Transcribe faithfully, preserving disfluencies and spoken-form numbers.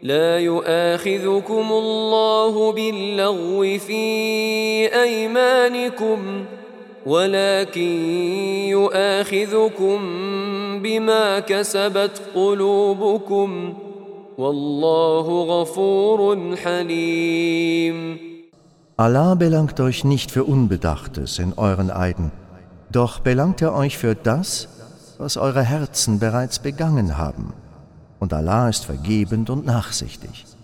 لا يؤاخذكم الله باللغو في أيمانكم ولكن يؤاخذكم بما كسبت قلوبكم والله غفور حليم. Allah belangt euch nicht für Unbedachtes in euren Eiden, doch belangt er euch für das, was eure Herzen bereits begangen haben. Und Allah ist vergebend und nachsichtig.